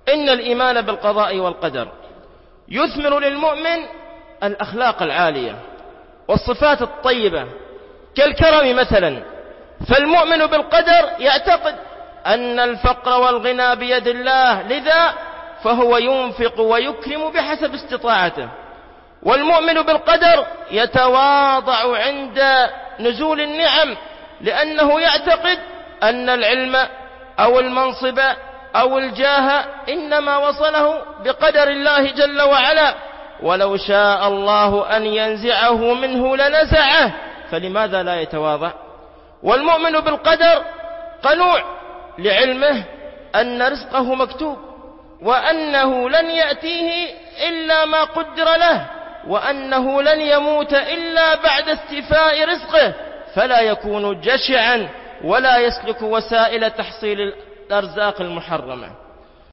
إن الإيمان بالقضاء والقدر يثمر للمؤمن الأخلاق العالية والصفات الطيبة كالكرم مثلا. فالمؤمن بالقدر يعتقد أن الفقر والغنى بيد الله، لذا فهو ينفق ويكرم بحسب استطاعته. والمؤمن بالقدر يتواضع عند نزول النعم، لأنه يعتقد أن العلم أو المنصب أو الجاه إنما وصله بقدر الله جل وعلا، ولو شاء الله أن ينزعه منه لنزعه، فلماذا لا يتواضع؟ والمؤمن بالقدر قنوع لعلمه أن رزقه مكتوب، وأنه لن يأتيه إلا ما قدر له، وأنه لن يموت إلا بعد استيفاء رزقه، فلا يكون جشعا ولا يسلك وسائل تحصيل الأرزاق المحرمة.